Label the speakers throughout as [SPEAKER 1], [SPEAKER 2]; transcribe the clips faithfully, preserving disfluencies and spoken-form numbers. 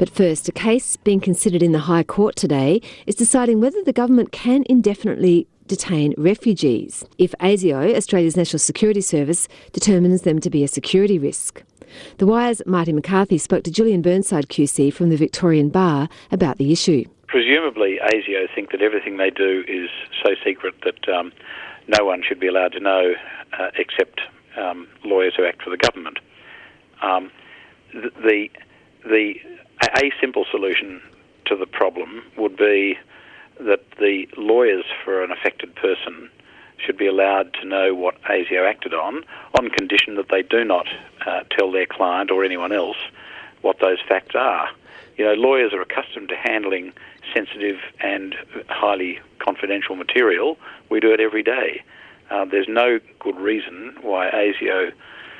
[SPEAKER 1] But first, a case being considered in the High Court today is deciding whether the government can indefinitely detain refugees if ASIO, Australia's National Security Service, determines them to be a security risk. The Wire's Marty McCarthy spoke to Julian Burnside Q C from the Victorian Bar about the issue.
[SPEAKER 2] Presumably ASIO think that everything they do is so secret that um, no one should be allowed to know uh, except um, lawyers who act for the government. Um, the, the a simple solution to the problem would be that the lawyers for an affected person should be allowed to know what ASIO acted on, on condition that they do not uh, tell their client or anyone else what those facts are. You know, lawyers are accustomed to handling sensitive and highly confidential material. We do it every day. Uh, there's no good reason why ASIO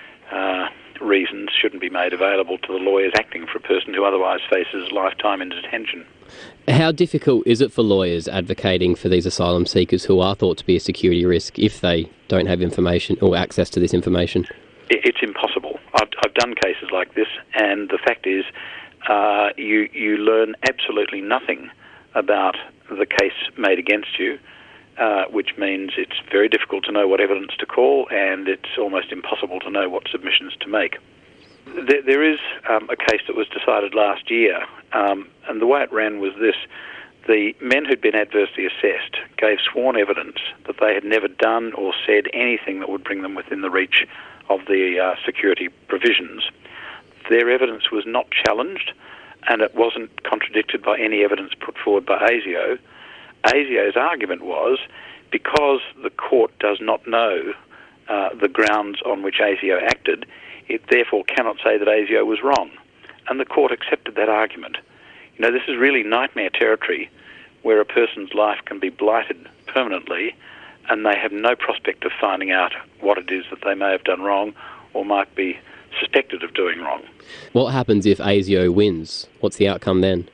[SPEAKER 2] uh, reasons shouldn't be made available to the lawyers acting for a person who otherwise faces lifetime in detention.
[SPEAKER 3] How difficult is it for lawyers advocating for these asylum seekers who are thought to be a security risk if they don't have information or access to this information?
[SPEAKER 2] It's impossible. I've, I've done cases like this, and the fact is uh, you, you learn absolutely nothing about the case made against you, uh, which means it's very difficult to know what evidence to call, and it's almost impossible to know what submissions to make. There, there is um, a case that was decided last year, um, and the way it ran was this. The men who'd been adversely assessed gave sworn evidence that they had never done or said anything that would bring them within the reach of the uh, security provisions. Their evidence was not challenged, and it wasn't contradicted by any evidence put forward by ASIO. ASIO's argument was, because the court does not know uh, the grounds on which ASIO acted, it therefore cannot say that ASIO was wrong. And the court accepted that argument. You know, this is really nightmare territory where a person's life can be blighted permanently and they have no prospect of finding out what it is that they may have done wrong or might be suspected of doing wrong.
[SPEAKER 3] What happens if ASIO wins? What's the outcome then?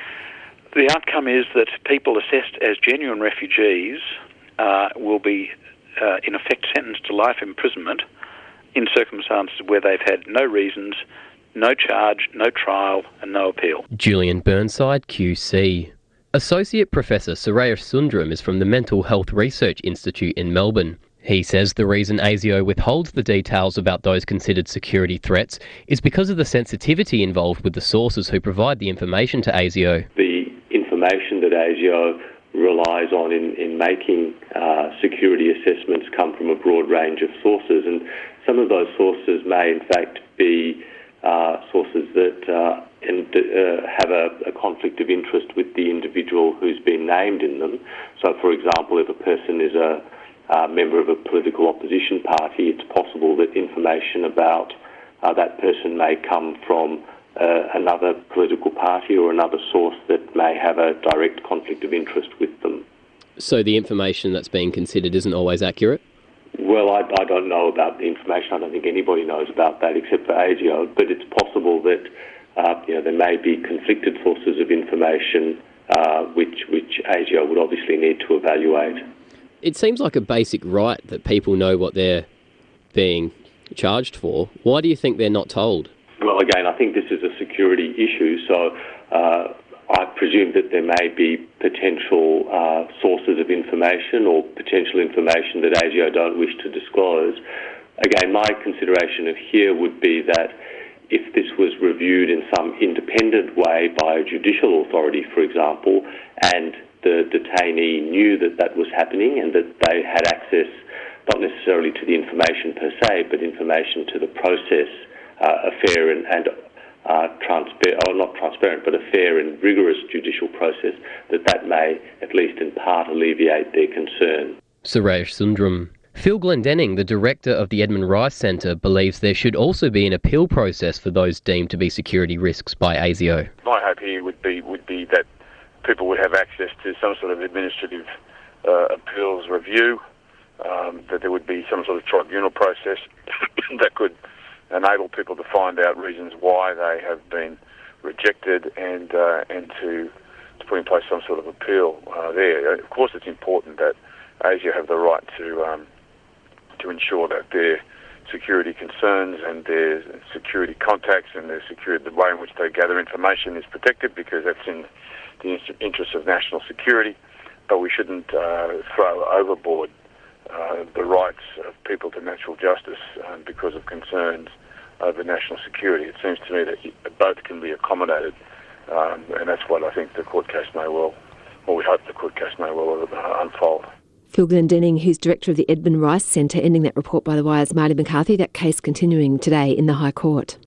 [SPEAKER 2] The outcome is that people assessed as genuine refugees uh, will be, uh, in effect, sentenced to life imprisonment in circumstances where they've had no reasons, no charge, no trial and no appeal.
[SPEAKER 3] Julian Burnside, Q C. Associate Professor Suresh Sundram is from the Mental Health Research Institute in Melbourne. He says the reason ASIO withholds the details about those considered security threats is because of the sensitivity involved with the sources who provide the information to ASIO.
[SPEAKER 4] The information that ASIO relies on in, in making uh, security assessments come from a broad range of sources, and some of those sources may in fact be uh, sources that uh, and, uh, have a, a conflict of interest with the individual who's been named in them. So, for example, if a person is a uh, member of a political opposition party, it's possible that information about uh, that person may come from uh, another political party or another source that may have a direct conflict of interest with them.
[SPEAKER 3] So the information that's being considered isn't always accurate?
[SPEAKER 4] Well, I, I don't know about the information. I don't think anybody knows about that except for ASIO, but it's possible that uh, you know, there may be conflicted sources of information uh, which, which ASIO would obviously need to evaluate.
[SPEAKER 3] It seems like a basic right that people know what they're being charged for. Why do you think they're not told?
[SPEAKER 4] Well, again, I think this is a security issue, so uh, I presume that there may be potential uh, sources of information or potential information that ASIO don't wish to disclose. Again, my consideration of here would be that if this was reviewed in some independent way by a judicial authority, for example, and the detainee knew that that was happening and that they had access not necessarily to the information per se, but information to the process, uh, a fair and, and uh, transparent, or not transparent, but a fair and rigorous judicial process, that that may, at least in part, alleviate their concern.
[SPEAKER 3] Suresh Sundram. Phil Glendenning, the director of the Edmund Rice Centre, believes there should also be an appeal process for those deemed to be security risks by ASIO.
[SPEAKER 5] My hope here would be would be that people would have access to some sort of administrative uh, appeals review, um, that there would be some sort of tribunal process that could enable people to find out reasons why they have been rejected and uh, and to, to put in place some sort of appeal uh, there. Of course, it's important that ASIO have the right to um, to ensure that their security concerns and their security contacts and their security, the way in which they gather information is protected, because that's in the interest of national security. But we shouldn't uh, throw overboard uh, the rights of people to natural justice uh, because of concerns over national security. It seems to me that both can be accommodated, um, and that's what I think the court case may well, or we hope the court case may well uh, unfold.
[SPEAKER 1] Phil Glendenning, who's director of the Edmund Rice Centre, ending that report by the Wire's Marty McCarthy. That case continuing today in the High Court.